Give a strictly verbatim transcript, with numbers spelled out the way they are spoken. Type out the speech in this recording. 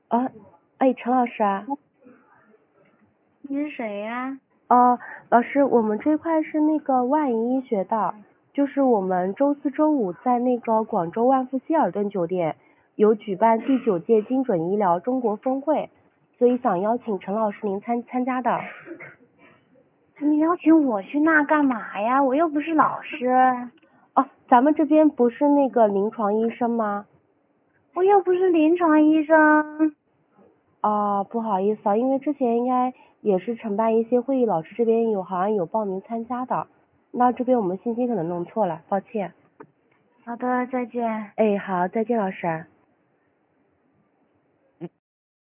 啊，哎，陈老师啊。 你是谁呀？ 呃，老师，我们这块是那个万怡医学的，就是我们周四周五在那个广州万福希尔顿酒店有举办第九届精准医疗中国峰会，所以想邀请陈老师您参参加的。 你邀请我去那干嘛呀？我又不是老师。 哦，咱们这边不是那个临床医生吗？ 我又不是临床医生。 啊，不好意思啊，因为之前应该也是承办一些会议，老师这边有好像有报名参加的，那这边我们信息可能弄错了，抱歉。 好的，再见。 哎，好，再见，老师。